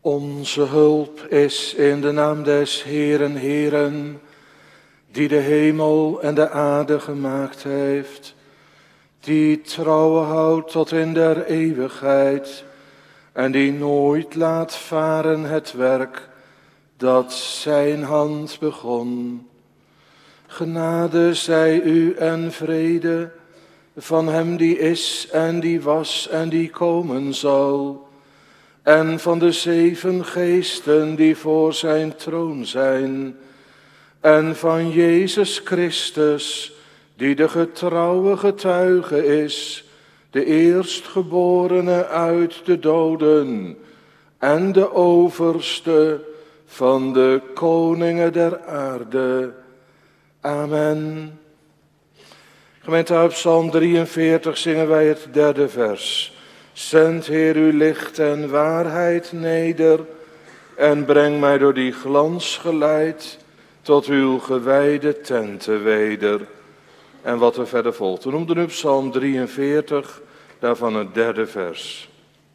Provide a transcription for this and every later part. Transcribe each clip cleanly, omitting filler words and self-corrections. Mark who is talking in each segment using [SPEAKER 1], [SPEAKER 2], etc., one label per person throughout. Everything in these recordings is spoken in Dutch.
[SPEAKER 1] Onze hulp is in de naam des Heeren, Heeren, die de hemel en de aarde gemaakt heeft, die trouw houdt tot in der eeuwigheid en die nooit laat varen het werk dat zijn hand begon. Genade zij u en vrede van hem die is en die was en die komen zal, en van de 7 geesten die voor zijn troon zijn, en van Jezus Christus, die de getrouwe getuige is, de eerstgeborene uit de doden en de overste van de koningen der aarde. Amen. Gemeente, uit Psalm 43 zingen wij het 3e vers. Zend, Heer, uw licht en waarheid neder en breng mij door die glans geleid tot uw gewijde tenten weder. En wat er verder volgt. We noemden nu Psalm 43, daarvan het 3e vers.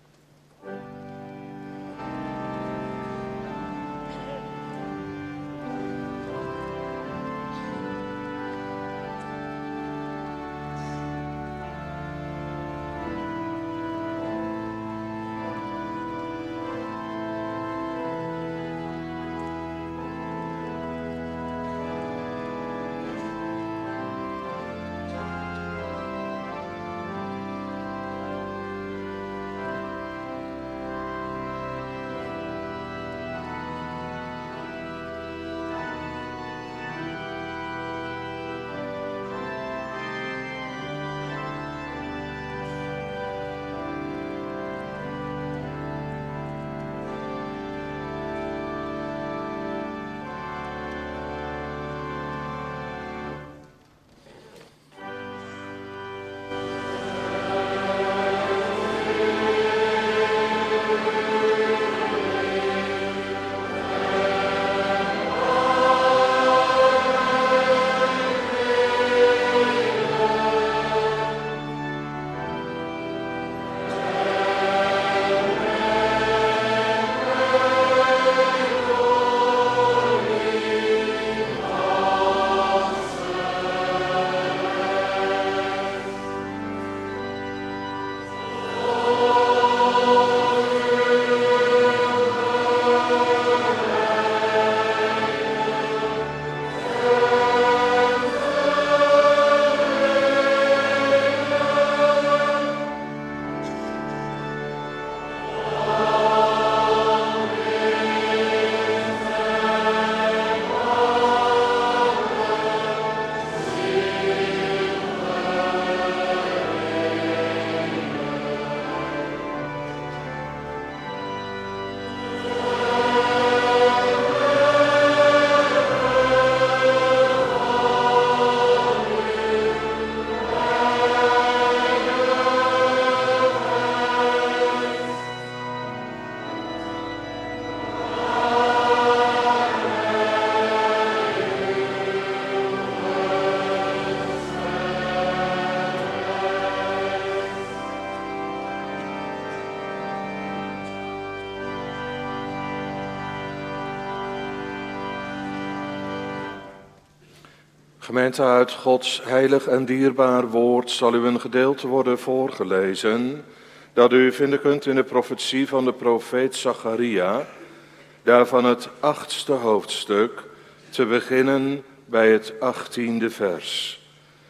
[SPEAKER 1] Gemeente, uit Gods heilig en dierbaar woord zal u een gedeelte worden voorgelezen dat u vinden kunt in de profetie van de profeet Zacharia, daarvan het 8e hoofdstuk, te beginnen bij het 18e vers.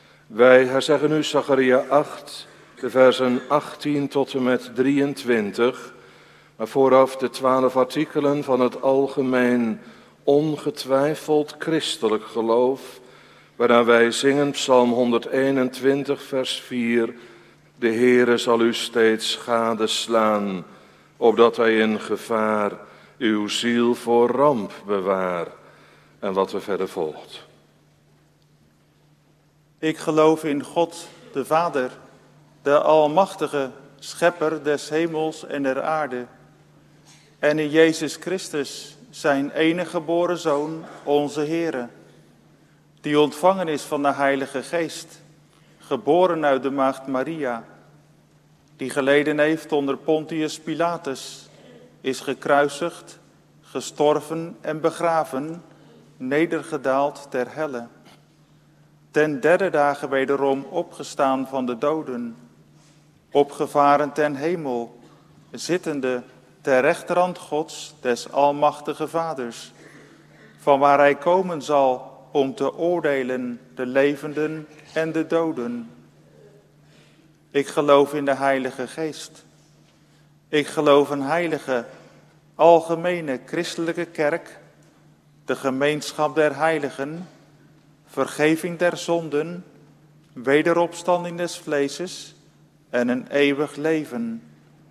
[SPEAKER 1] Wij herzeggen nu Zacharia 8, de versen 18 tot en met 23, maar vooraf de 12 artikelen van het algemeen ongetwijfeld christelijk geloof, waarna wij zingen Psalm 121 vers 4, de Heere zal u steeds gadeslaan, opdat hij in gevaar uw ziel voor ramp bewaar. En wat er verder volgt.
[SPEAKER 2] Ik geloof in God, de Vader, de Almachtige, Schepper des hemels en der aarde, en in Jezus Christus, zijn enige geboren Zoon, onze Heere, die ontvangen is van de Heilige Geest, geboren uit de maagd Maria, die geleden heeft onder Pontius Pilatus, is gekruisigd, gestorven en begraven, nedergedaald ter helle. Ten derde dagen wederom opgestaan van de doden, opgevaren ten hemel, zittende ter rechterhand Gods, des almachtige Vaders, van waar hij komen zal om te oordelen de levenden en de doden. Ik geloof in de Heilige Geest. Ik geloof een heilige, algemene christelijke kerk, de gemeenschap der heiligen, vergeving der zonden, wederopstanding des vleeses en een eeuwig leven.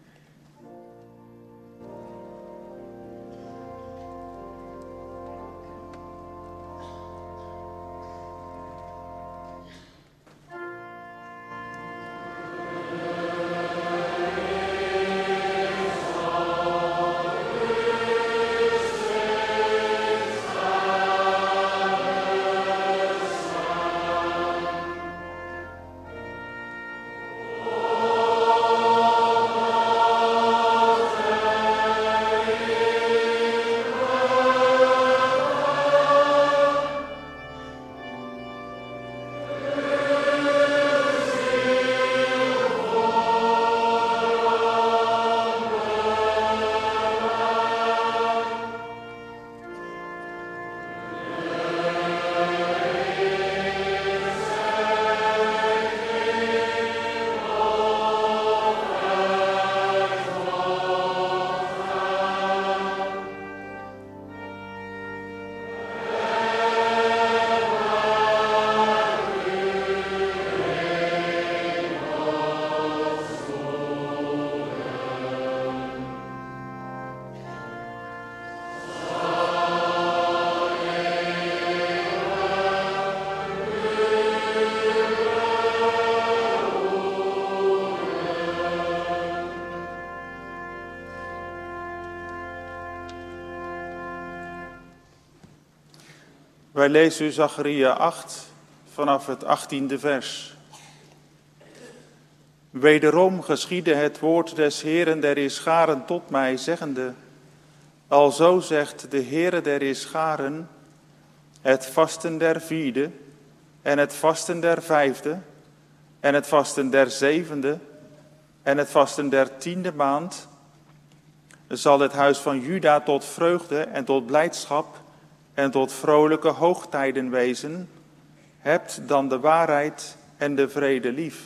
[SPEAKER 2] Wij lezen u Zacharia 8 vanaf het 18e vers. Wederom geschiedde het woord des Heeren der Heerscharen tot mij, zeggende: Alzo zegt de Heere der Heerscharen, het vasten der vierde, en het vasten der vijfde, en het vasten der zevende, en het vasten der 10e maand, zal het huis van Juda tot vreugde en tot blijdschap en tot vrolijke hoogtijden wezen. Hebt dan de waarheid en de vrede lief.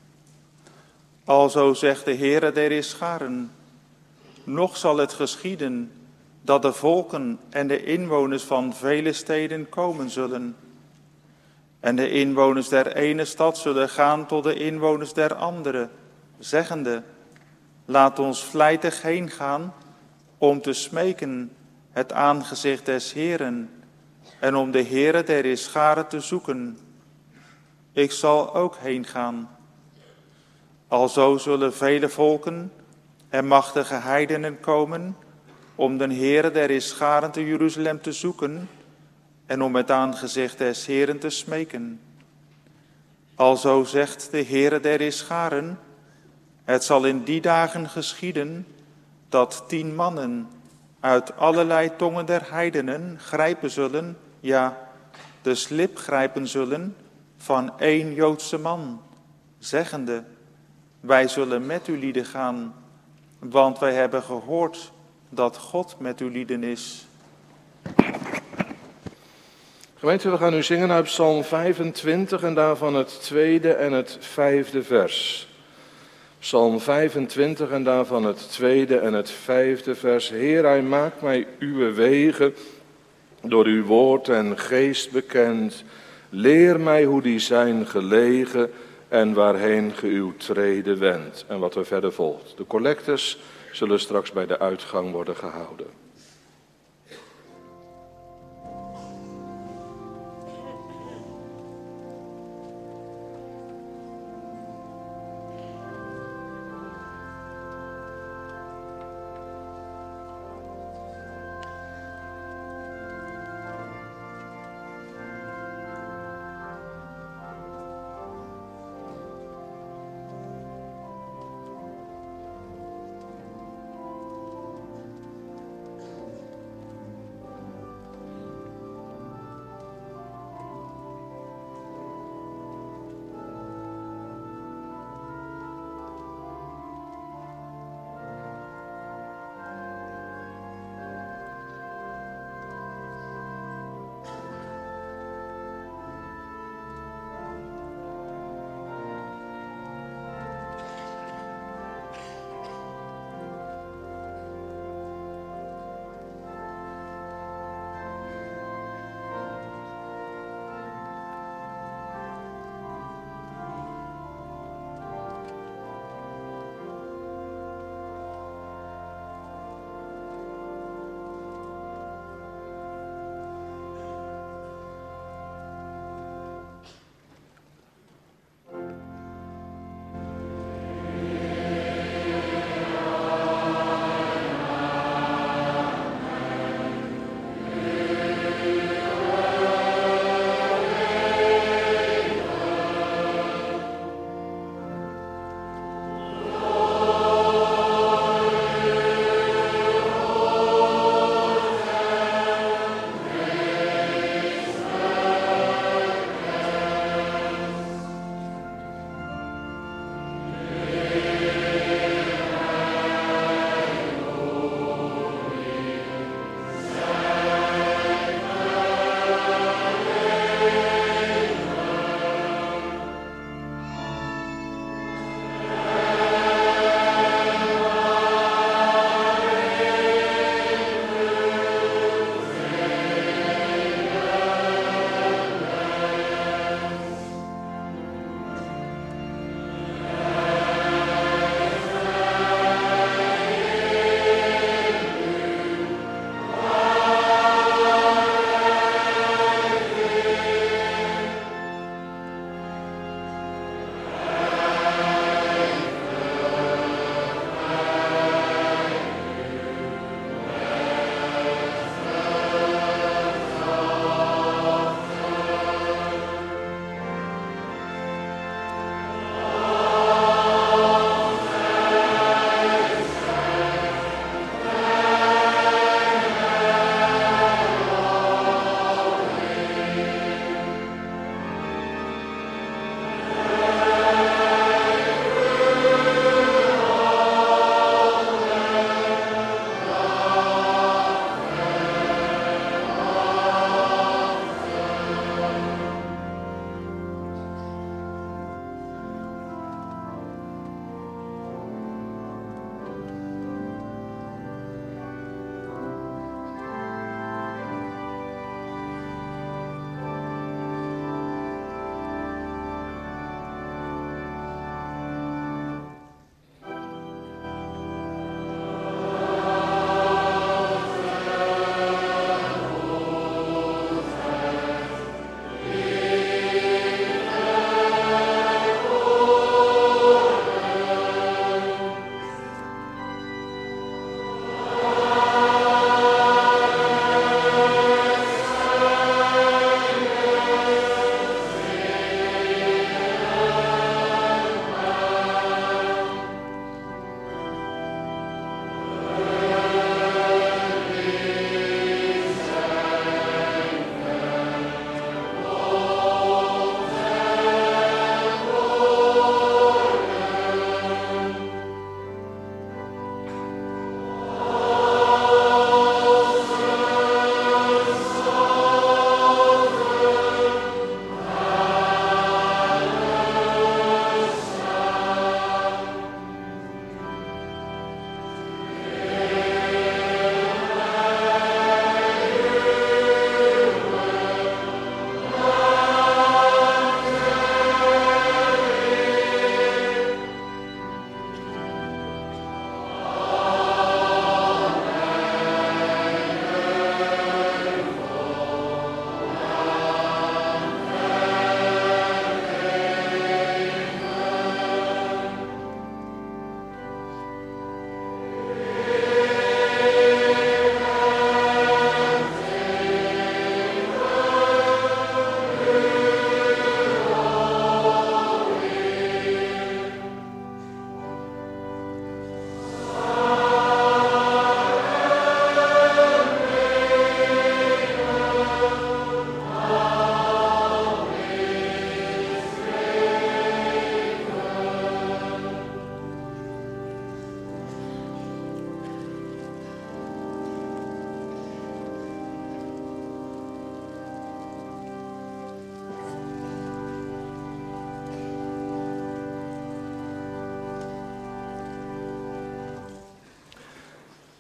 [SPEAKER 2] Alzo zegt de Heere der Heerscharen, nog zal het geschieden dat de volken en de inwoners van vele steden komen zullen. En de inwoners der ene stad zullen gaan tot de inwoners der andere, zeggende: Laat ons vlijtig heen gaan om te smeken het aangezicht des Heeren en om de Heere der Heerscharen te zoeken. Ik zal ook heen gaan. Alzo zullen vele volken en machtige heidenen komen om de Heere der Heerscharen te Jeruzalem te zoeken en om het aangezicht des Heeren te smeken. Alzo zegt de Heere der Heerscharen, het zal in die dagen geschieden dat 10 mannen uit allerlei tongen der heidenen grijpen zullen, ja, de slip grijpen zullen van 1 Joodse man, zeggende: Wij zullen met uw lieden gaan, want wij hebben gehoord dat God met uw lieden is.
[SPEAKER 1] Gemeente, we gaan nu zingen uit Psalm 25 en daarvan het 2e en het 5e vers. Psalm 25 en daarvan het 2e en het 5e vers. Heer, hij maakt mij uw wegen door uw woord en geest bekend. Leer mij hoe die zijn gelegen en waarheen ge uw treden wendt. En wat er verder volgt. De collectes zullen straks bij de uitgang worden gehouden.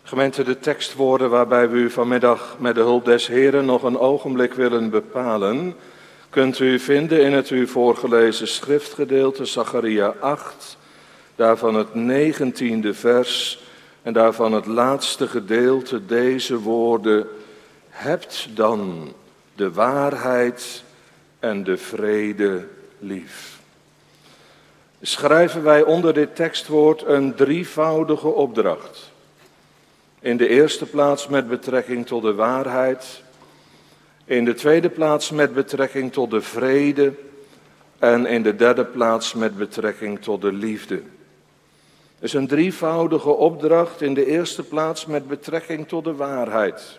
[SPEAKER 1] Gemeente, de tekstwoorden waarbij we u vanmiddag met de hulp des Heren nog een ogenblik willen bepalen, kunt u vinden in het u voorgelezen schriftgedeelte Zacharia 8, daarvan het 19e vers en daarvan het laatste gedeelte deze woorden: hebt dan de waarheid en de vrede lief. Schrijven wij onder dit tekstwoord een drievoudige opdracht. In de eerste plaats met betrekking tot de waarheid, in de tweede plaats met betrekking tot de vrede en in de derde plaats met betrekking tot de liefde. Dus een drievoudige opdracht, in de eerste plaats met betrekking tot de waarheid.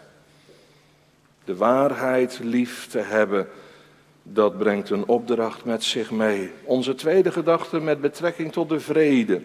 [SPEAKER 1] De waarheid lief te hebben, dat brengt een opdracht met zich mee. Onze tweede gedachte met betrekking tot de vrede.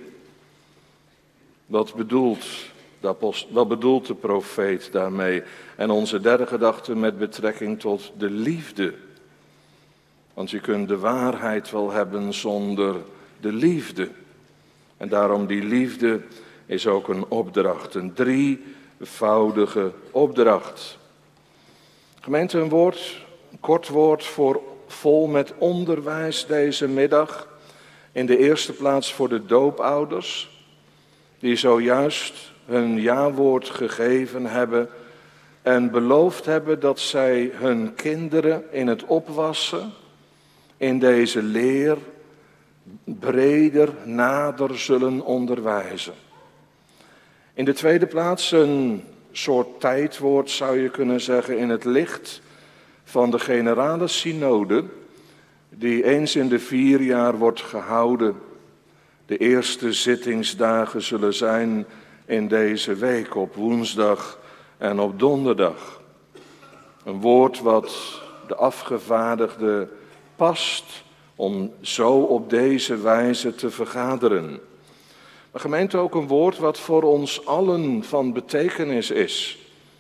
[SPEAKER 1] Wat bedoelt de profeet daarmee? En onze derde gedachte met betrekking tot de liefde. Want je kunt de waarheid wel hebben zonder de liefde. En daarom die liefde is ook een opdracht, een drievoudige opdracht. Gemeente, een kort woord vol met onderwijs deze middag. In de eerste plaats voor de doopouders, die zojuist hun jawoord gegeven hebben en beloofd hebben dat zij hun kinderen in het opwassen, in deze leer, breder, nader zullen onderwijzen. In de tweede plaats een soort tijdwoord, zou je kunnen zeggen, in het licht van de generale synode, die eens in de 4 jaar wordt gehouden. De eerste zittingsdagen zullen zijn in deze week, op woensdag en op donderdag. Een woord wat de afgevaardigde past om zo op deze wijze te vergaderen. Maar gemeente, ook een woord wat voor ons allen van betekenis is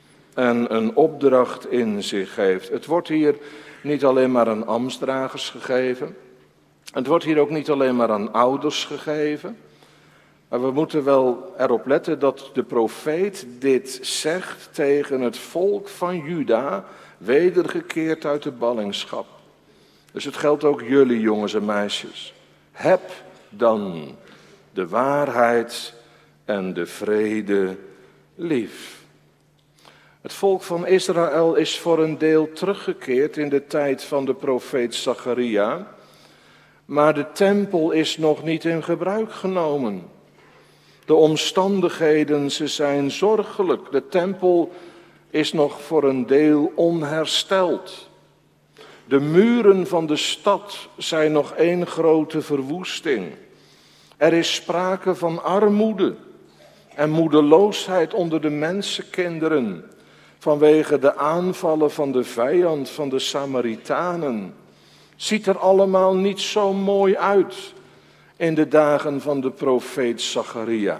[SPEAKER 1] en een opdracht in zich heeft. Het wordt hier niet alleen maar aan ambtsdragers gegeven. Het wordt hier ook niet alleen maar aan ouders gegeven. Maar we moeten wel erop letten dat de profeet dit zegt tegen het volk van Juda, wedergekeerd uit de ballingschap. Dus het geldt ook jullie, jongens en meisjes. Heb dan de waarheid en de vrede lief. Het volk van Israël is voor een deel teruggekeerd in de tijd van de profeet Zacharia, maar de tempel is nog niet in gebruik genomen. De omstandigheden, ze zijn zorgelijk. De tempel is nog voor een deel onhersteld. De muren van de stad zijn nog één grote verwoesting. Er is sprake van armoede en moedeloosheid onder de mensenkinderen vanwege de aanvallen van de vijand, van de Samaritanen. Ziet er allemaal niet zo mooi uit in de dagen van de profeet Zacharia.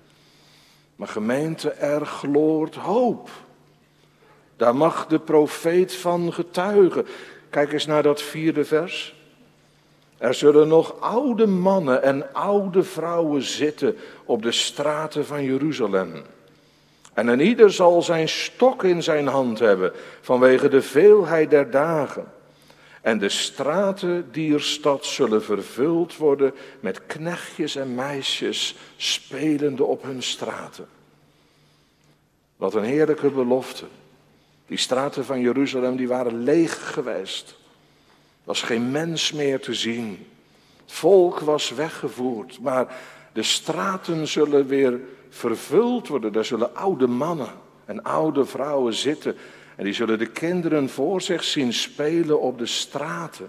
[SPEAKER 1] Maar gemeente, er gloort hoop. Daar mag de profeet van getuigen. Kijk eens naar dat 4e vers. Er zullen nog oude mannen en oude vrouwen zitten op de straten van Jeruzalem. En een ieder zal zijn stok in zijn hand hebben vanwege de veelheid der dagen. En de straten dier stad zullen vervuld worden met knechtjes en meisjes spelende op hun straten. Wat een heerlijke belofte. Die straten van Jeruzalem die waren leeg geweest. Er was geen mens meer te zien. Het volk was weggevoerd, maar de straten zullen weer vervuld worden. Daar zullen oude mannen en oude vrouwen zitten. En die zullen de kinderen voor zich zien spelen op de straten.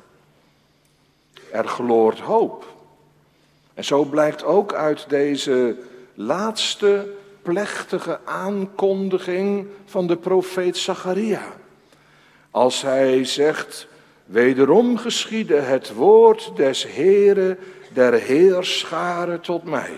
[SPEAKER 1] Er gloort hoop. En zo blijkt ook uit deze laatste plechtige aankondiging van de profeet Zacharia. Als hij zegt, wederom geschiedde het woord des Heere der Heerscharen tot mij.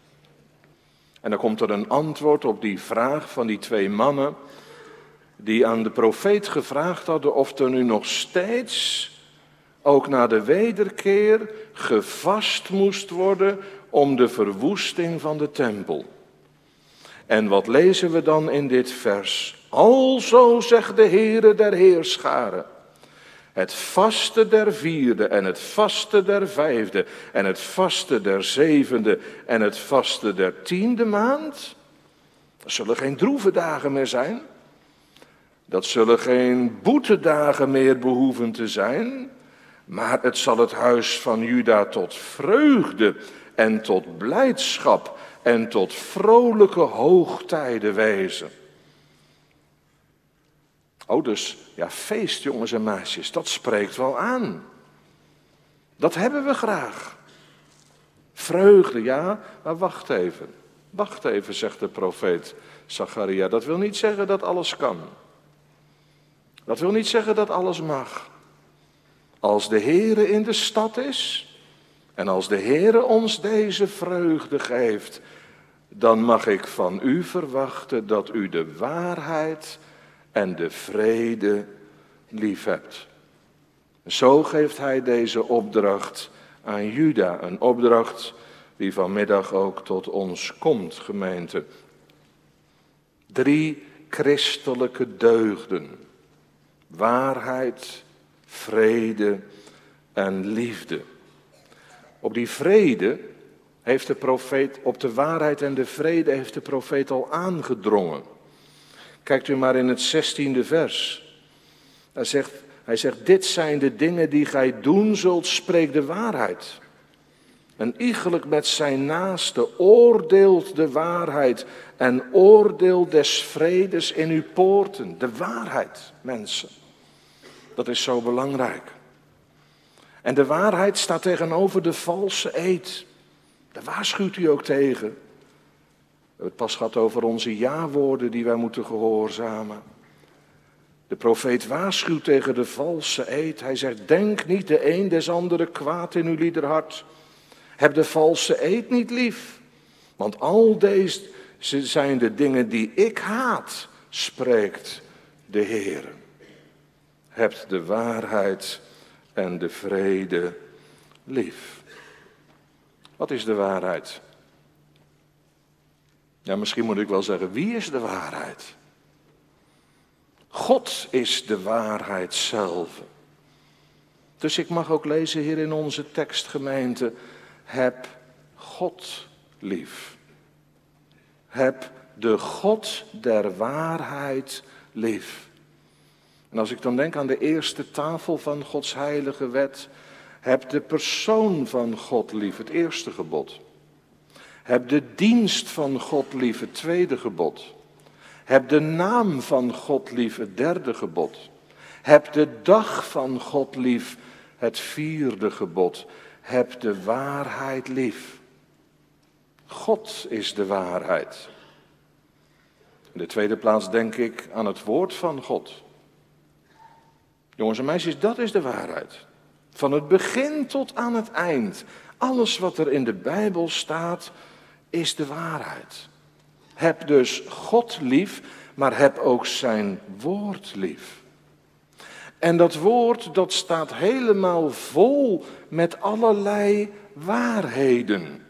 [SPEAKER 1] En dan komt er een antwoord op die vraag van die 2 mannen die aan de profeet gevraagd hadden of er nu nog steeds, ook na de wederkeer, gevast moest worden om de verwoesting van de tempel. En wat lezen we dan in dit vers? Alzo zegt de Heere der Heerscharen. Het vaste der vierde en het vaste der vijfde en het vaste der zevende en het vaste der tiende maand. Dat zullen geen droeve dagen meer zijn. Dat zullen geen boetedagen meer behoeven te zijn. Maar het zal het huis van Juda tot vreugde en tot blijdschap en tot vrolijke hoogtijden wezen. Oh, dus ja, feest, jongens en meisjes, dat spreekt wel aan. Dat hebben we graag. Vreugde, ja, maar wacht even. Wacht even, zegt de profeet Zacharia. Dat wil niet zeggen dat alles kan. Dat wil niet zeggen dat alles mag. Als de Heere in de stad is en als de Heere ons deze vreugde geeft, dan mag ik van u verwachten dat u de waarheid en de vrede lief hebt. Zo geeft hij deze opdracht aan Juda, een opdracht die vanmiddag ook tot ons komt, gemeente. 3 christelijke deugden: waarheid, vrede en liefde. Op die vrede heeft de profeet, op de waarheid en de vrede heeft de profeet al aangedrongen. Kijkt u maar in het 16e vers. Hij zegt, dit zijn de dingen die gij doen zult, spreek de waarheid. En iegelijk met zijn naaste oordeelt de waarheid en oordeelt des vredes in uw poorten. De waarheid, mensen. Dat is zo belangrijk. En de waarheid staat tegenover de valse eed. Daar waarschuwt u ook tegen. We hebben het pas gehad over onze ja-woorden die wij moeten gehoorzamen. De profeet waarschuwt tegen de valse eed. Hij zegt, denk niet de een des andere kwaad in uw liederhart. Heb de valse eed niet lief. Want al deze zijn de dingen die ik haat, spreekt de Heer. Hebt de waarheid en de vrede lief. Wat is de waarheid? Ja, misschien moet ik wel zeggen, wie is de waarheid? God is de waarheid zelf. Dus ik mag ook lezen hier in onze tekstgemeente, heb God lief. Heb de God der waarheid lief. En als ik dan denk aan de eerste tafel van Gods heilige wet, heb de persoon van God lief, het eerste gebod. Heb de dienst van God lief, het tweede gebod. Heb de naam van God lief, het derde gebod. Heb de dag van God lief, het vierde gebod. Heb de waarheid lief. God is de waarheid. In de tweede plaats denk ik aan het woord van God. Jongens en meisjes, dat is de waarheid. Van het begin tot aan het eind. Alles wat er in de Bijbel staat, is de waarheid. Heb dus God lief, maar heb ook zijn woord lief. En dat woord, dat staat helemaal vol met allerlei waarheden.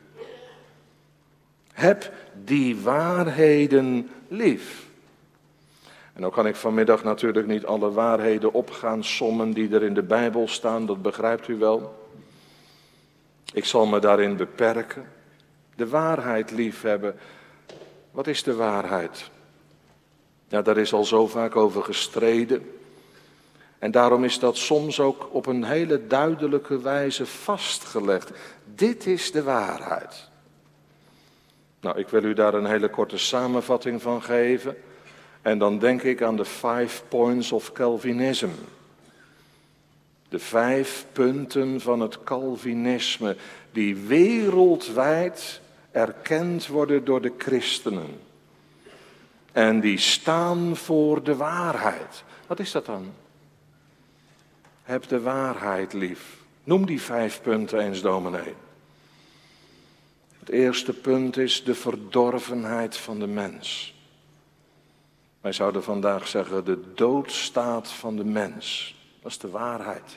[SPEAKER 1] Heb die waarheden lief. En dan kan ik vanmiddag natuurlijk niet alle waarheden op gaan sommen die er in de Bijbel staan, dat begrijpt u wel. Ik zal me daarin beperken. De waarheid liefhebben. Wat is de waarheid? Ja, daar is al zo vaak over gestreden. En daarom is dat soms ook op een hele duidelijke wijze vastgelegd. Dit is de waarheid. Nou, ik wil u daar een hele korte samenvatting van geven. En dan denk ik aan de 5 points of Calvinism. De 5 punten van het Calvinisme, die wereldwijd erkend worden door de christenen. En die staan voor de waarheid. Wat is dat dan? Heb de waarheid lief. Noem die 5 punten eens, dominee. Het eerste punt is de verdorvenheid van de mens. Wij zouden vandaag zeggen de doodstaat van de mens. Dat is de waarheid.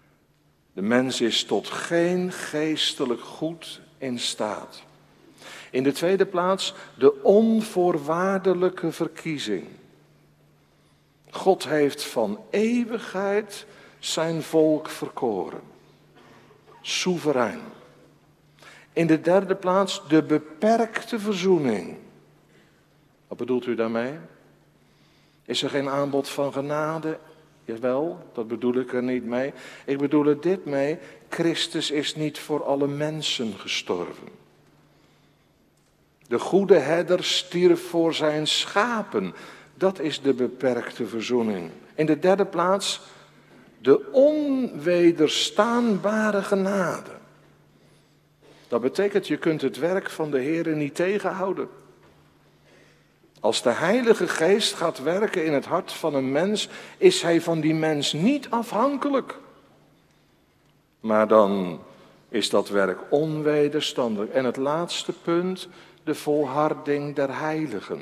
[SPEAKER 1] De mens is tot geen geestelijk goed in staat. In de tweede plaats de onvoorwaardelijke verkiezing. God heeft van eeuwigheid zijn volk verkoren. Soeverein. In de derde plaats de beperkte verzoening. Wat bedoelt u daarmee? Is er geen aanbod van genade? Jawel, dat bedoel ik er niet mee. Ik bedoel er dit mee. Christus is niet voor alle mensen gestorven. De goede herder stierf voor zijn schapen. Dat is de beperkte verzoening. In de derde plaats de onwederstaanbare genade. Dat betekent, je kunt het werk van de Heer niet tegenhouden. Als de Heilige Geest gaat werken in het hart van een mens, is hij van die mens niet afhankelijk. Maar dan is dat werk onwederstandelijk. En het laatste punt, de volharding der heiligen.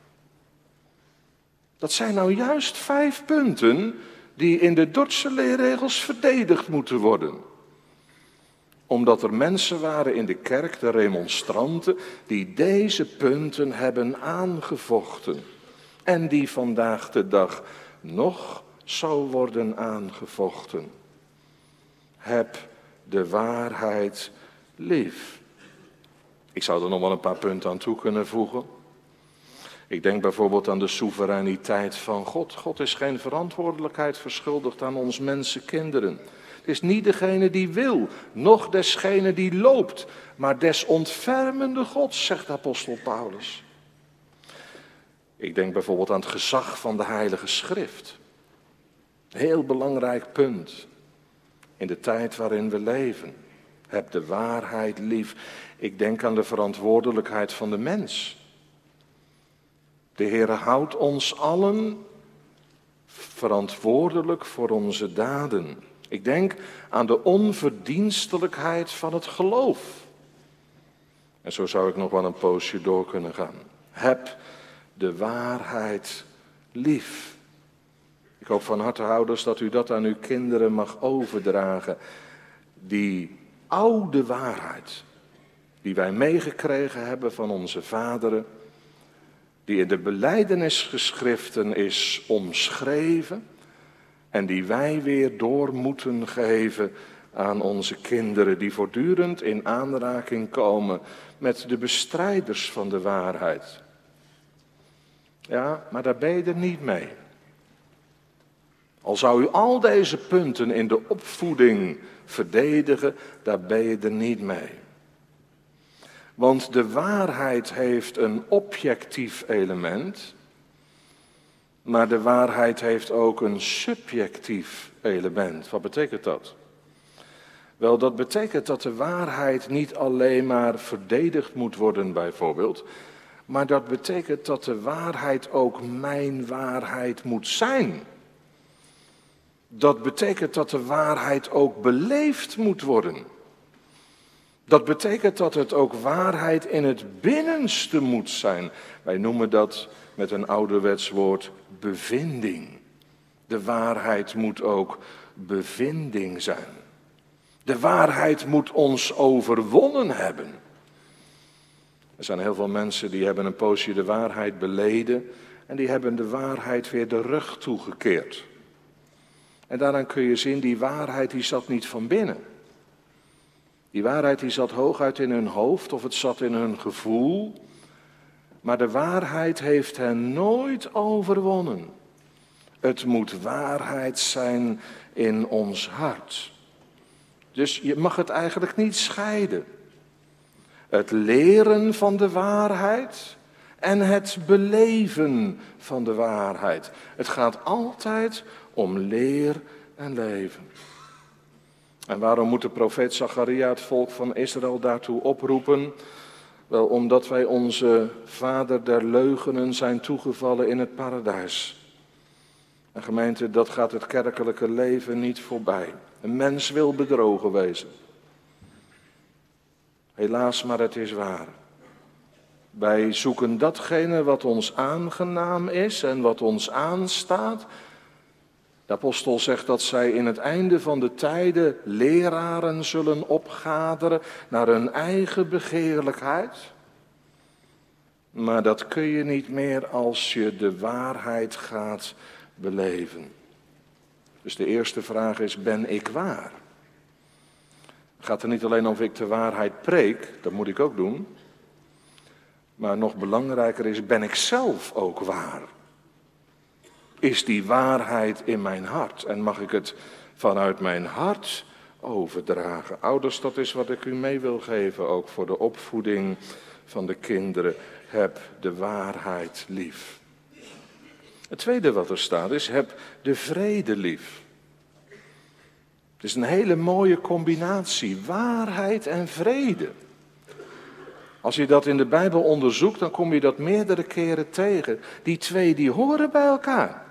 [SPEAKER 1] Dat zijn nou juist 5 punten die in de Dordtse leerregels verdedigd moeten worden. Omdat er mensen waren in de kerk, de remonstranten, die deze punten hebben aangevochten. En die vandaag de dag nog zou worden aangevochten. Heb de waarheid lief. Ik zou er nog wel een paar punten aan toe kunnen voegen. Ik denk bijvoorbeeld aan de soevereiniteit van God. God is geen verantwoordelijkheid verschuldigd aan ons mensenkinderen. Het is niet degene die wil, noch desgene die loopt, maar des ontfermende Gods, zegt apostel Paulus. Ik denk bijvoorbeeld aan het gezag van de Heilige Schrift. Heel belangrijk punt in de tijd waarin we leven. Heb de waarheid lief. Ik denk aan de verantwoordelijkheid van de mens. De Heer houdt ons allen verantwoordelijk voor onze daden. Ik denk aan de onverdienstelijkheid van het geloof. En zo zou ik nog wel een poosje door kunnen gaan. Heb de waarheid lief. Ik hoop van harte, ouders, dat u dat aan uw kinderen mag overdragen. Die oude waarheid die wij meegekregen hebben van onze vaderen, die in de belijdenisgeschriften is omschreven en die wij weer door moeten geven aan onze kinderen, die voortdurend in aanraking komen met de bestrijders van de waarheid. Ja, maar daar ben je er niet mee. Al zou u al deze punten in de opvoeding verdedigen, daar ben je er niet mee. Want de waarheid heeft een objectief element, maar de waarheid heeft ook een subjectief element. Wat betekent dat? Wel, dat betekent dat de waarheid niet alleen maar verdedigd moet worden bijvoorbeeld, maar dat betekent dat de waarheid ook mijn waarheid moet zijn. Dat betekent dat de waarheid ook beleefd moet worden. Dat betekent dat het ook waarheid in het binnenste moet zijn. Wij noemen dat met een ouderwets woord bevinding. De waarheid moet ook bevinding zijn. De waarheid moet ons overwonnen hebben. Er zijn heel veel mensen die hebben een poosje de waarheid beleden en die hebben de waarheid weer de rug toegekeerd. En daaraan kun je zien, die waarheid die zat niet van binnen. Die waarheid die zat hooguit in hun hoofd of het zat in hun gevoel. Maar de waarheid heeft hen nooit overwonnen. Het moet waarheid zijn in ons hart. Dus je mag het eigenlijk niet scheiden. Het leren van de waarheid en het beleven van de waarheid. Het gaat altijd om leer en leven. En waarom moet de profeet Zacharia het volk van Israël daartoe oproepen? Wel, omdat wij onze vader der leugenen zijn toegevallen in het paradijs. En gemeente, dat gaat het kerkelijke leven niet voorbij. Een mens wil bedrogen wezen. Helaas, maar het is waar. Wij zoeken datgene wat ons aangenaam is en wat ons aanstaat. De apostel zegt dat zij in het einde van de tijden leraren zullen opgaderen naar hun eigen begeerlijkheid. Maar dat kun je niet meer als je de waarheid gaat beleven. Dus de eerste vraag is, ben ik waar? Het gaat er niet alleen om of ik de waarheid preek, dat moet ik ook doen. Maar nog belangrijker is, ben ik zelf ook waar? Is die waarheid in mijn hart? En mag ik het vanuit mijn hart overdragen? Ouders, dat is wat ik u mee wil geven, ook voor de opvoeding van de kinderen. Heb de waarheid lief. Het tweede wat er staat is, heb de vrede lief. Het is een hele mooie combinatie, waarheid en vrede. Als je dat in de Bijbel onderzoekt, dan kom je dat meerdere keren tegen. Die twee, die horen bij elkaar.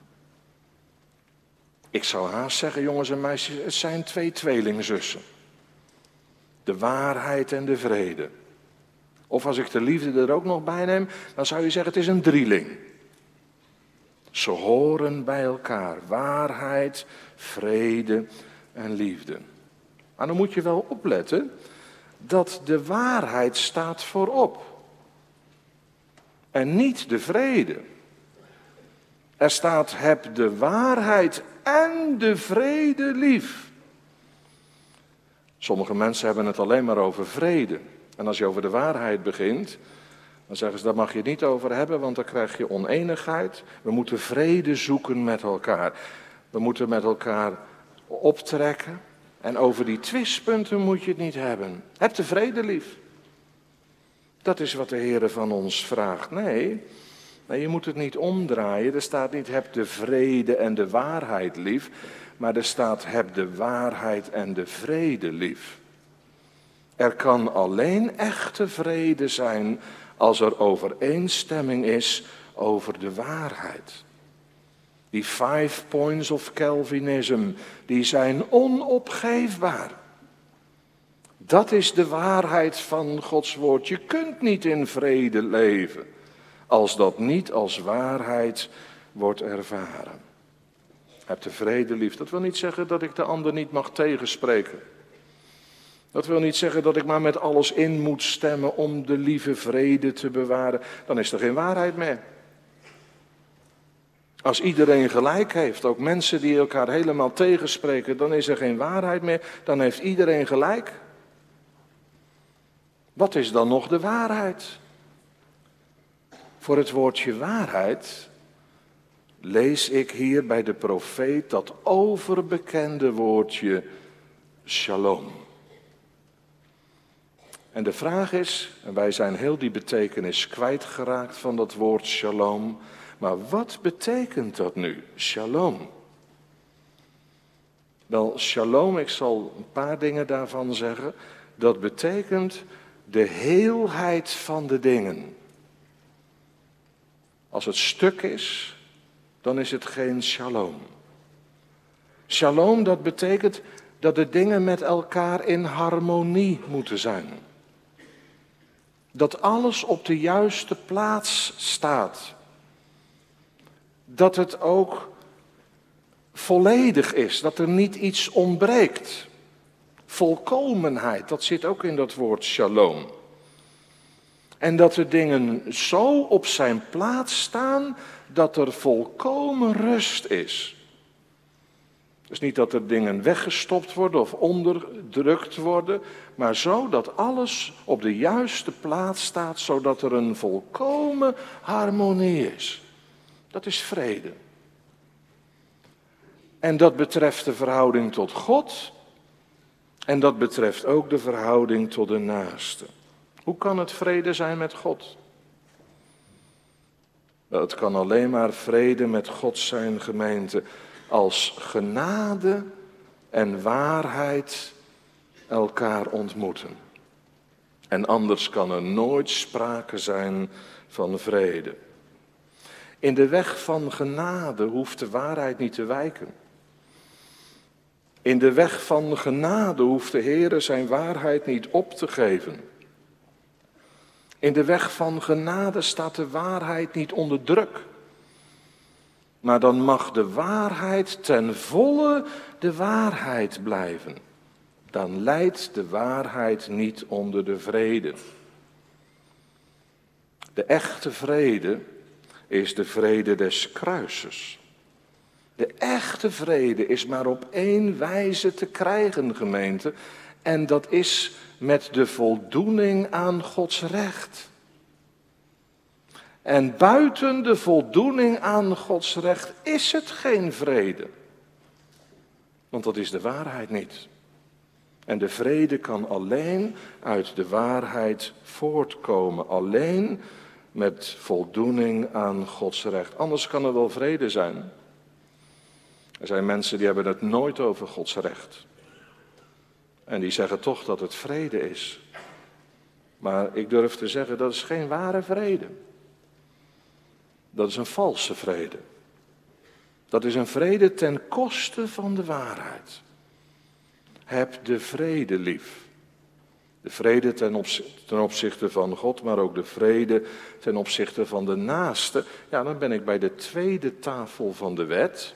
[SPEAKER 1] Ik zou haast zeggen, jongens en meisjes, het zijn twee tweelingzussen. De waarheid en de vrede. Of als ik de liefde er ook nog bij neem, dan zou je zeggen, het is een drieling. Ze horen bij elkaar. Waarheid, vrede en liefde. Maar dan moet je wel opletten dat de waarheid staat voorop. En niet de vrede. Er staat, heb de waarheid en de vrede lief. Sommige mensen hebben het alleen maar over vrede. En als je over de waarheid begint, dan zeggen ze, daar mag je het niet over hebben, want dan krijg je oneenigheid. We moeten vrede zoeken met elkaar. We moeten met elkaar optrekken. En over die twistpunten moet je het niet hebben. Heb de vrede lief. Dat is wat de Heer van ons vraagt. Nee, je moet het niet omdraaien. Er staat niet, heb de vrede en de waarheid lief. Maar er staat, heb de waarheid en de vrede lief. Er kan alleen echte vrede zijn als er overeenstemming is over de waarheid. Die 5 points of Calvinism, die zijn onopgeefbaar. Dat is de waarheid van Gods woord. Je kunt niet in vrede leven als dat niet als waarheid wordt ervaren. Heb de vrede lief. Dat wil niet zeggen dat ik de ander niet mag tegenspreken. Dat wil niet zeggen dat ik maar met alles in moet stemmen om de lieve vrede te bewaren. Dan is er geen waarheid meer. Als iedereen gelijk heeft, ook mensen die elkaar helemaal tegenspreken, dan is er geen waarheid meer. Dan heeft iedereen gelijk. Wat is dan nog de waarheid? Voor het woordje waarheid lees ik hier bij de profeet dat overbekende woordje shalom. En de vraag is, en wij zijn heel die betekenis kwijtgeraakt van dat woord shalom, maar wat betekent dat nu, shalom? Wel, shalom, ik zal een paar dingen daarvan zeggen, dat betekent de heelheid van de dingen. Als het stuk is, dan is het geen shalom. Shalom, dat betekent dat de dingen met elkaar in harmonie moeten zijn. Dat alles op de juiste plaats staat. Dat het ook volledig is, dat er niet iets ontbreekt. Volkomenheid, dat zit ook in dat woord shalom. En dat de dingen zo op zijn plaats staan dat er volkomen rust is. Dus niet dat er dingen weggestopt worden of onderdrukt worden, maar zo dat alles op de juiste plaats staat, zodat er een volkomen harmonie is. Dat is vrede. En dat betreft de verhouding tot God en dat betreft ook de verhouding tot de naaste. Hoe kan het vrede zijn met God? Wel, het kan alleen maar vrede met God zijn, gemeente, als genade en waarheid elkaar ontmoeten. En anders kan er nooit sprake zijn van vrede. In de weg van genade hoeft de waarheid niet te wijken. In de weg van genade hoeft de Heere zijn waarheid niet op te geven. In de weg van genade staat de waarheid niet onder druk. Maar dan mag de waarheid ten volle de waarheid blijven. Dan lijdt de waarheid niet onder de vrede. De echte vrede is de vrede des kruises. De echte vrede is maar op één wijze te krijgen, gemeente. En dat is met de voldoening aan Gods recht. En buiten de voldoening aan Gods recht is het geen vrede. Want dat is de waarheid niet. En de vrede kan alleen uit de waarheid voortkomen. Alleen met voldoening aan Gods recht. Anders kan er wel vrede zijn. Er zijn mensen die hebben het nooit over Gods recht. En die zeggen toch dat het vrede is. Maar ik durf te zeggen, dat is geen ware vrede. Dat is een valse vrede. Dat is een vrede ten koste van de waarheid. Heb de vrede lief. De vrede ten opzichte van God, maar ook de vrede ten opzichte van de naaste. Ja, dan ben ik bij de tweede tafel van de wet.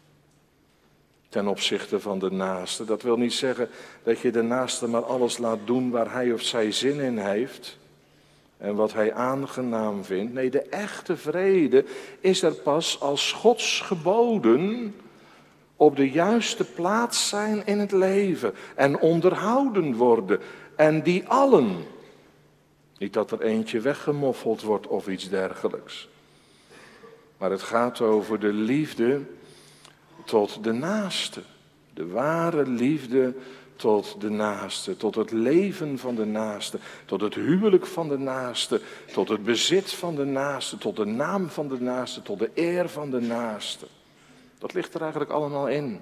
[SPEAKER 1] Ten opzichte van de naaste. Dat wil niet zeggen dat je de naaste maar alles laat doen waar hij of zij zin in heeft. En wat hij aangenaam vindt. Nee, de echte vrede is er pas als Gods geboden op de juiste plaats zijn in het leven. En onderhouden worden. En die allen. Niet dat er eentje weggemoffeld wordt of iets dergelijks. Maar het gaat over de liefde tot de naaste. De ware liefde tot de naaste. Tot het leven van de naaste. Tot het huwelijk van de naaste. Tot het bezit van de naaste. Tot de naam van de naaste. Tot de eer van de naaste. Dat ligt er eigenlijk allemaal in.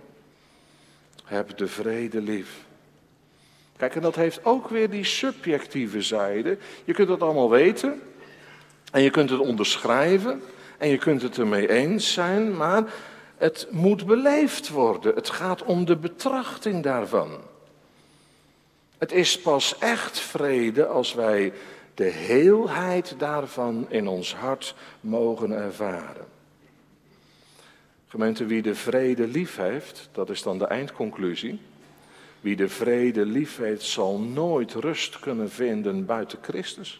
[SPEAKER 1] Heb de vrede lief. Kijk, en dat heeft ook weer die subjectieve zijde. Je kunt het allemaal weten. En je kunt het onderschrijven. En je kunt het ermee eens zijn. Maar het moet beleefd worden. Het gaat om de betrachting daarvan. Het is pas echt vrede als wij de heelheid daarvan in ons hart mogen ervaren. Gemeente, wie de vrede lief heeft, dat is dan de eindconclusie. Wie de vrede lief heeft, zal nooit rust kunnen vinden buiten Christus.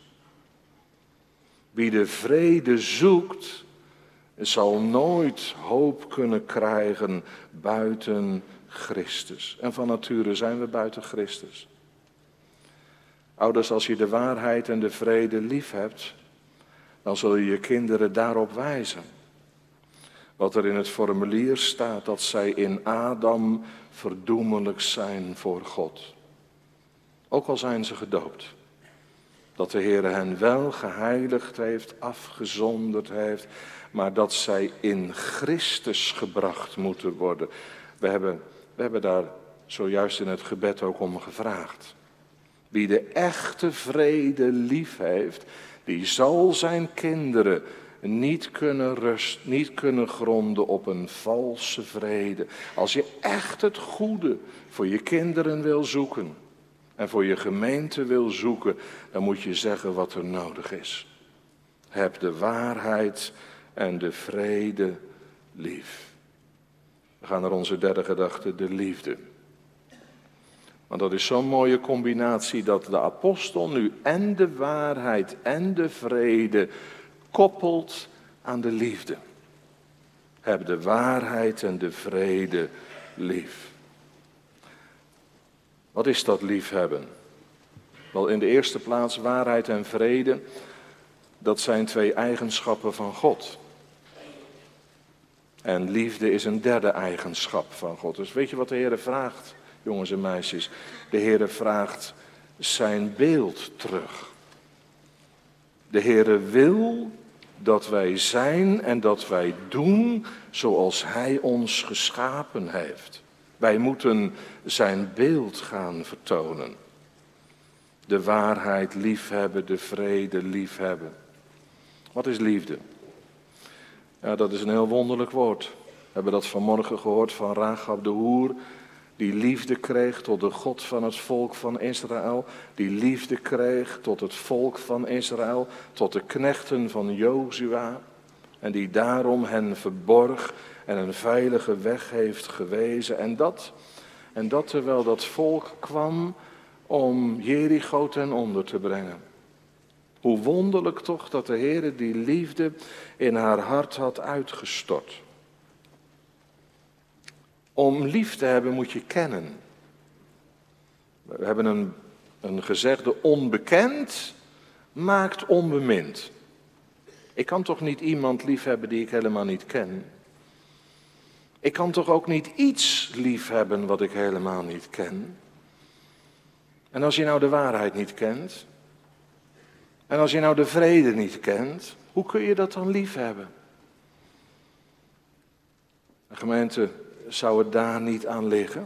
[SPEAKER 1] Wie de vrede zoekt, zal nooit hoop kunnen krijgen buiten Christus. En van nature zijn we buiten Christus. Ouders, als je de waarheid en de vrede lief hebt, dan zul je je kinderen daarop wijzen. Wat er in het formulier staat, dat zij in Adam verdoemelijk zijn voor God. Ook al zijn ze gedoopt. Dat de Heer hen wel geheiligd heeft, afgezonderd heeft, maar dat zij in Christus gebracht moeten worden. We hebben daar zojuist in het gebed ook om gevraagd. Wie de echte vrede lief heeft, die zal zijn kinderen niet kunnen gronden op een valse vrede. Als je echt het goede voor je kinderen wil zoeken en voor je gemeente wil zoeken, dan moet je zeggen wat er nodig is. Heb de waarheid en de vrede lief. We gaan naar onze derde gedachte, de liefde. Want dat is zo'n mooie combinatie dat de apostel nu en de waarheid en de vrede koppelt aan de liefde. Heb de waarheid en de vrede lief. Wat is dat liefhebben? Wel, in de eerste plaats waarheid en vrede, dat zijn twee eigenschappen van God. En liefde is een derde eigenschap van God. Dus weet je wat de Heer vraagt, jongens en meisjes? De Heer vraagt zijn beeld terug. De Heer wil dat wij zijn en dat wij doen zoals Hij ons geschapen heeft. Wij moeten zijn beeld gaan vertonen. De waarheid liefhebben, de vrede liefhebben. Wat is liefde? Ja, dat is een heel wonderlijk woord. We hebben dat vanmorgen gehoord van Rahab de hoer, die liefde kreeg tot de God van het volk van Israël. Die liefde kreeg tot het volk van Israël, tot de knechten van Jozua. En die daarom hen verborg en een veilige weg heeft gewezen. En dat terwijl dat volk kwam om Jericho ten onder te brengen. Hoe wonderlijk toch dat de Heer die liefde in haar hart had uitgestort. Om lief te hebben moet je kennen. We hebben een gezegde, onbekend maakt onbemind. Ik kan toch niet iemand lief hebben die ik helemaal niet ken? Ik kan toch ook niet iets lief hebben wat ik helemaal niet ken? En als je nou de waarheid niet kent, en als je nou de vrede niet kent, hoe kun je dat dan lief hebben? De gemeente, zou het daar niet aan liggen?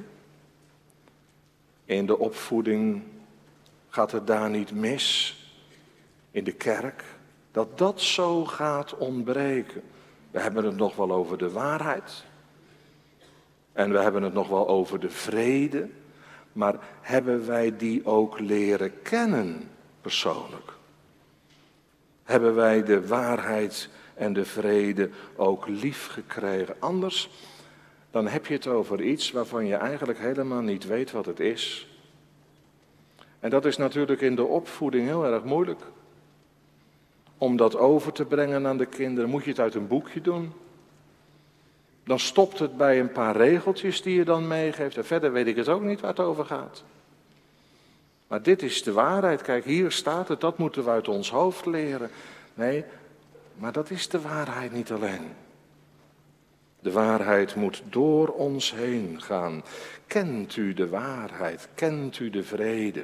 [SPEAKER 1] In de opvoeding gaat het daar niet mis? In de kerk? Dat zo gaat ontbreken. We hebben het nog wel over de waarheid. En we hebben het nog wel over de vrede. Maar hebben wij die ook leren kennen persoonlijk? Hebben wij de waarheid en de vrede ook lief gekregen? Anders dan heb je het over iets waarvan je eigenlijk helemaal niet weet wat het is. En dat is natuurlijk in de opvoeding heel erg moeilijk. Om dat over te brengen aan de kinderen, moet je het uit een boekje doen. Dan stopt het bij een paar regeltjes die je dan meegeeft. En verder weet ik het ook niet waar het over gaat. Maar dit is de waarheid. Kijk, hier staat het, dat moeten we uit ons hoofd leren. Nee, maar dat is de waarheid niet alleen. De waarheid moet door ons heen gaan. Kent u de waarheid? Kent u de vrede?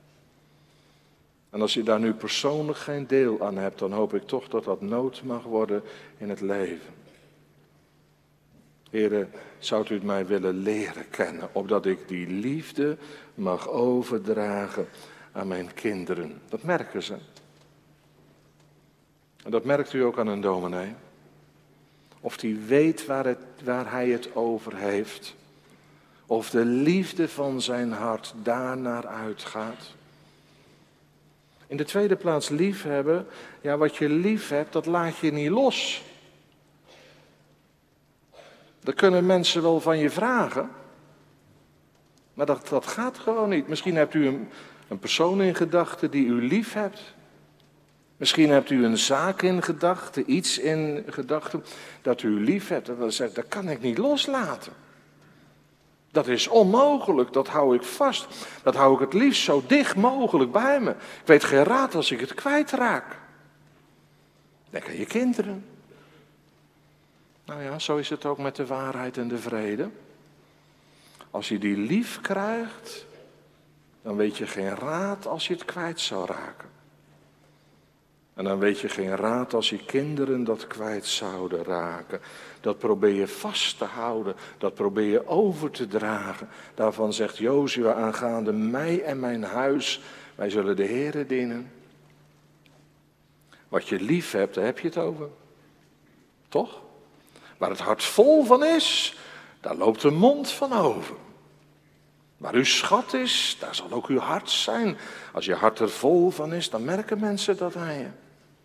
[SPEAKER 1] En als je daar nu persoonlijk geen deel aan hebt, dan hoop ik toch dat dat nood mag worden in het leven. Here, zou u het mij willen leren kennen, opdat ik die liefde mag overdragen aan mijn kinderen. Dat merken ze. En dat merkt u ook aan een dominee. Of die weet waar hij het over heeft. Of de liefde van zijn hart daarnaar uitgaat. In de tweede plaats liefhebben. Ja, wat je lief hebt, dat laat je niet los. Dat kunnen mensen wel van je vragen. Maar dat gaat gewoon niet. Misschien hebt u een persoon in gedachten die u lief hebt. Misschien hebt u een zaak in gedachten, iets in gedachten dat u lief hebt. En dan zegt, dat kan ik niet loslaten. Dat is onmogelijk, dat hou ik vast. Dat hou ik het liefst zo dicht mogelijk bij me. Ik weet geen raad als ik het kwijtraak. Denk aan je kinderen. Nou ja, zo is het ook met de waarheid en de vrede. Als je die lief krijgt, dan weet je geen raad als je het kwijt zou raken. En dan weet je geen raad als je kinderen dat kwijt zouden raken. Dat probeer je vast te houden, dat probeer je over te dragen. Daarvan zegt Jozua aangaande mij en mijn huis, wij zullen de Heere dienen. Wat je lief hebt, daar heb je het over. Toch? Waar het hart vol van is, daar loopt de mond van over. Waar uw schat is, daar zal ook uw hart zijn. Als je hart er vol van is, dan merken mensen dat aan je.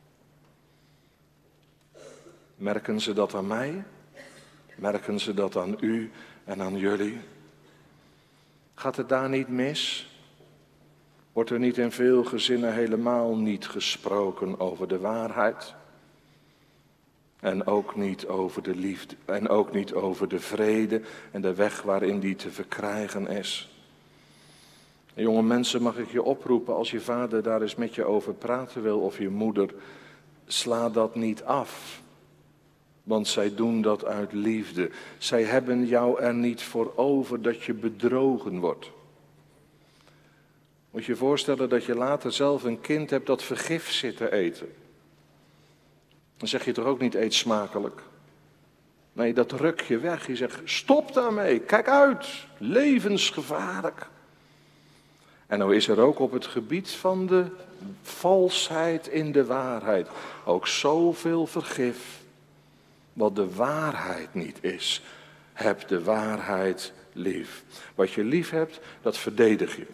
[SPEAKER 1] Merken ze dat aan mij? Merken ze dat aan u en aan jullie? Gaat het daar niet mis? Wordt er niet in veel gezinnen helemaal niet gesproken over de waarheid? En ook niet over de liefde, en ook niet over de vrede en de weg waarin die te verkrijgen is. En jonge mensen, mag ik je oproepen, als je vader daar eens met je over praten wil of je moeder, sla dat niet af. Want zij doen dat uit liefde. Zij hebben jou er niet voor over dat je bedrogen wordt. Moet je je voorstellen dat je later zelf een kind hebt dat vergif zit te eten. Dan zeg je toch ook niet eet smakelijk. Nee, dat ruk je weg. Je zegt stop daarmee, kijk uit, levensgevaarlijk. En nou is er ook op het gebied van de valsheid in de waarheid ook zoveel vergif. Wat de waarheid niet is. Heb de waarheid lief. Wat je lief hebt, dat verdedig je.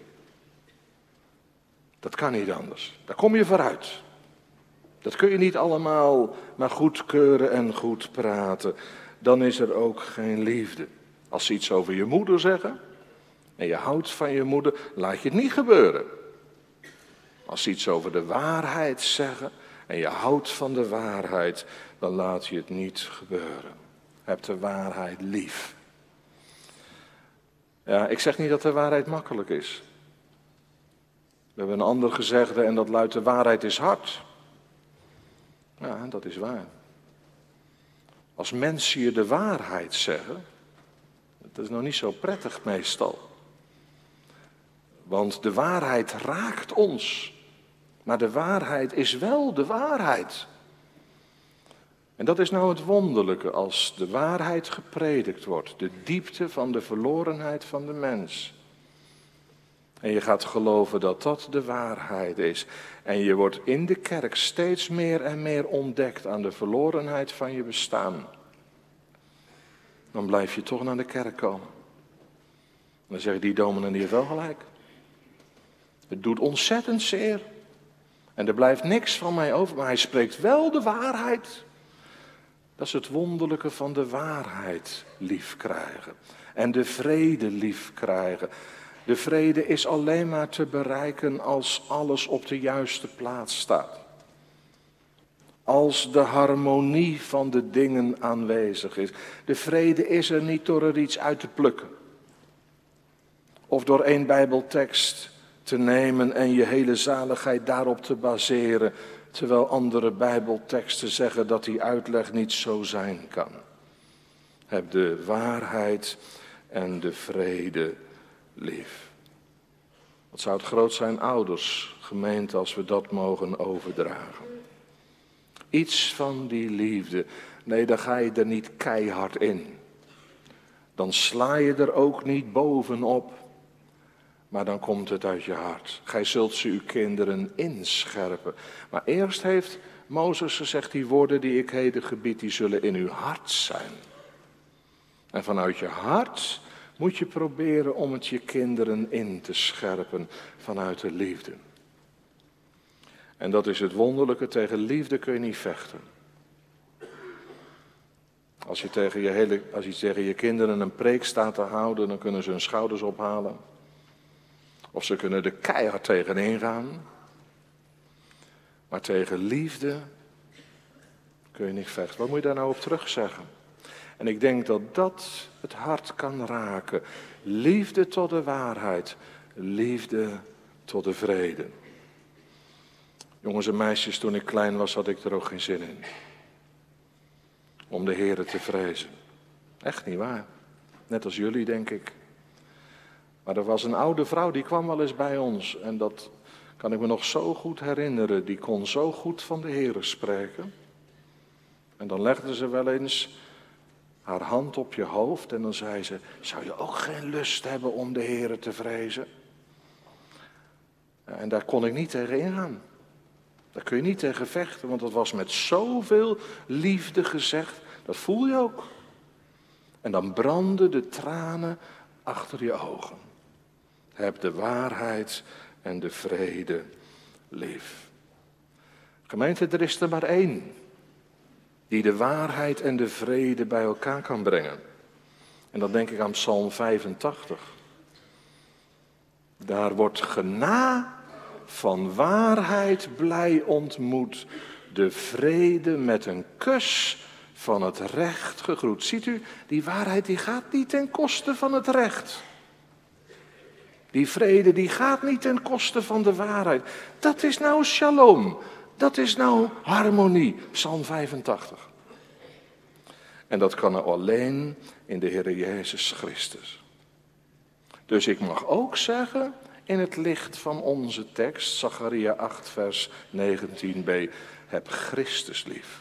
[SPEAKER 1] Dat kan niet anders. Daar kom je vooruit. Dat kun je niet allemaal maar goedkeuren en goed praten. Dan is er ook geen liefde. Als ze iets over je moeder zeggen en je houdt van je moeder, laat je het niet gebeuren. Als ze iets over de waarheid zeggen en je houdt van de waarheid, dan laat je het niet gebeuren. Heb de waarheid lief. Ja, ik zeg niet dat de waarheid makkelijk is. We hebben een ander gezegde en dat luidt: de waarheid is hard. Ja, dat is waar. Als mensen je de waarheid zeggen, dat is nog niet zo prettig meestal. Want de waarheid raakt ons. Maar de waarheid is wel de waarheid. En dat is nou het wonderlijke als de waarheid gepredikt wordt. De diepte van de verlorenheid van de mens. En je gaat geloven dat dat de waarheid is. En je wordt in de kerk steeds meer en meer ontdekt aan de verlorenheid van je bestaan. Dan blijf je toch naar de kerk komen. Dan zeg je, die dominee die heeft wel gelijk. Het doet ontzettend zeer. En er blijft niks van mij over, maar hij spreekt wel de waarheid. Dat is het wonderlijke van de waarheid lief krijgen. En de vrede lief krijgen. De vrede is alleen maar te bereiken als alles op de juiste plaats staat. Als de harmonie van de dingen aanwezig is. De vrede is er niet door er iets uit te plukken. Of door één Bijbeltekst te nemen en je hele zaligheid daarop te baseren. Terwijl andere Bijbelteksten zeggen dat die uitleg niet zo zijn kan. Heb de waarheid en de vrede lief. Wat zou het groot zijn, ouders, gemeente, als we dat mogen overdragen. Iets van die liefde. Nee, dan ga je er niet keihard in. Dan sla je er ook niet bovenop. Maar dan komt het uit je hart. Gij zult ze uw kinderen inscherpen. Maar eerst heeft Mozes gezegd, die woorden die ik heden gebied, die zullen in uw hart zijn. En vanuit je hart moet je proberen om het je kinderen in te scherpen vanuit de liefde. En dat is het wonderlijke, tegen liefde kun je niet vechten. Als je tegen je kinderen een preek staat te houden, dan kunnen ze hun schouders ophalen. Of ze kunnen er keihard tegenin gaan. Maar tegen liefde kun je niet vechten. Wat moet je daar nou op terugzeggen? En ik denk dat dat het hart kan raken. Liefde tot de waarheid. Liefde tot de vrede. Jongens en meisjes, toen ik klein was, had ik er ook geen zin in. Om de Heere te vrezen. Echt niet waar. Net als jullie, denk ik. Maar er was een oude vrouw, die kwam wel eens bij ons. En dat kan ik me nog zo goed herinneren. Die kon zo goed van de Heere spreken. En dan legde ze wel eens haar hand op je hoofd. En dan zei ze, zou je ook geen lust hebben om de Heere te vrezen? En daar kon ik niet tegen ingaan. Daar kun je niet tegen vechten, want dat was met zoveel liefde gezegd. Dat voel je ook. En dan brandden de tranen achter je ogen. Heb de waarheid en de vrede lief. Gemeente, er is er maar één die de waarheid en de vrede bij elkaar kan brengen. En dan denk ik aan Psalm 85. Daar wordt gena van waarheid blij ontmoet, de vrede met een kus van het recht gegroet. Ziet u, die waarheid die gaat niet ten koste van het recht. Die vrede die gaat niet ten koste van de waarheid. Dat is nou shalom. Dat is nou harmonie. Psalm 85. En dat kan er alleen in de Heer Jezus Christus. Dus ik mag ook zeggen, in het licht van onze tekst, Zacharia 8 vers 19b, heb Christus lief.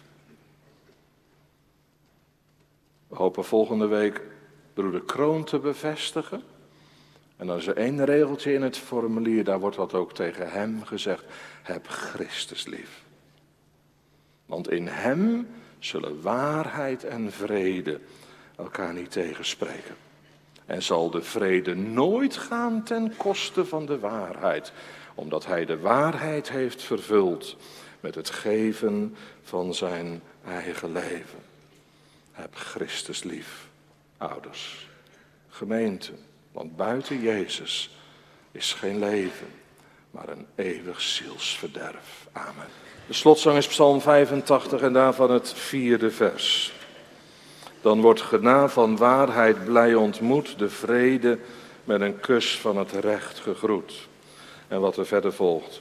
[SPEAKER 1] We hopen volgende week broeder Kroon te bevestigen. En dan is er één regeltje in het formulier, daar wordt dat ook tegen hem gezegd. Heb Christus lief. Want in hem zullen waarheid en vrede elkaar niet tegenspreken. En zal de vrede nooit gaan ten koste van de waarheid. Omdat hij de waarheid heeft vervuld met het geven van zijn eigen leven. Heb Christus lief, ouders, gemeente. Want buiten Jezus is geen leven. maar een eeuwig zielsverderf. Amen. De slotzang is Psalm 85 en daarvan het 4e vers. Dan wordt gena van waarheid blij ontmoet, de vrede met een kus van het recht gegroet. En wat er verder volgt.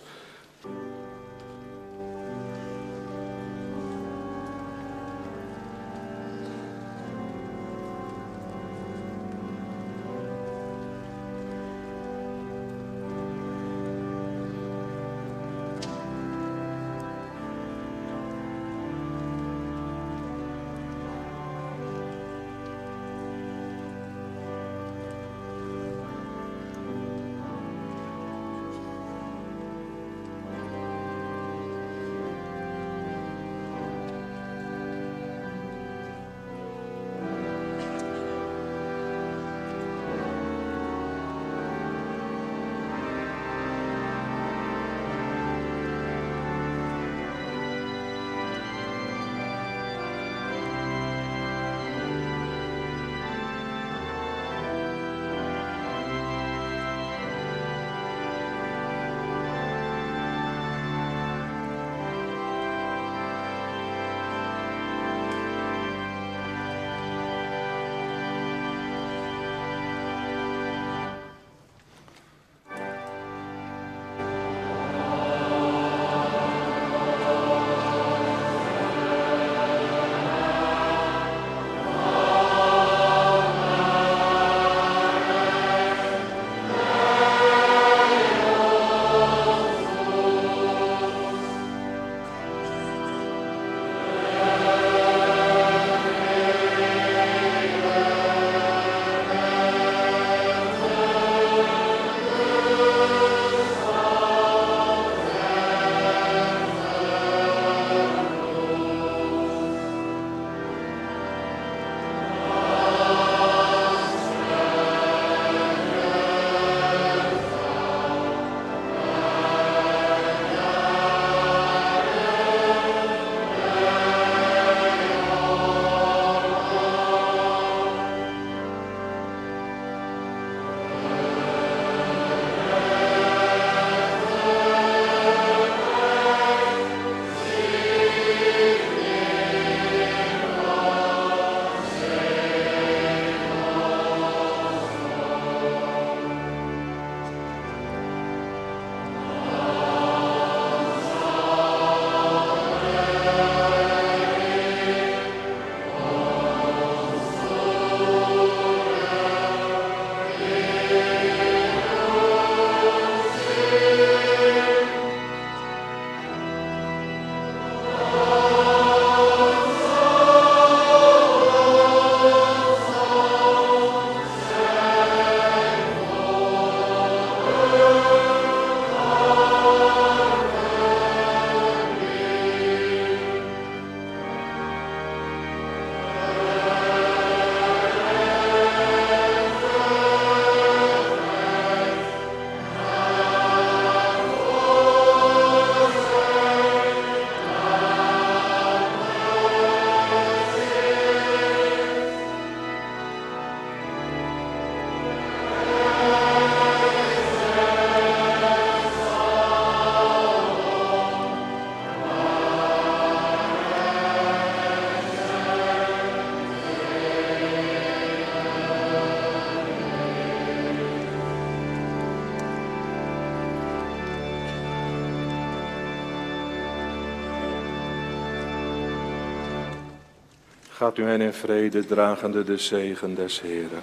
[SPEAKER 1] Gaat u heen in vrede, dragende de zegen des Heeren.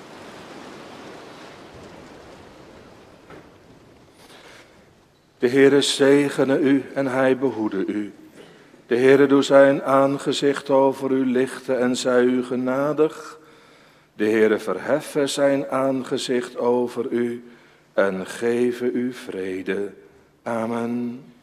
[SPEAKER 1] De Heere zegene u en hij behoede u. De Heere doe zijn aangezicht over u lichten en zij u genadig. De Heere verheffe zijn aangezicht over u en geven u vrede. Amen.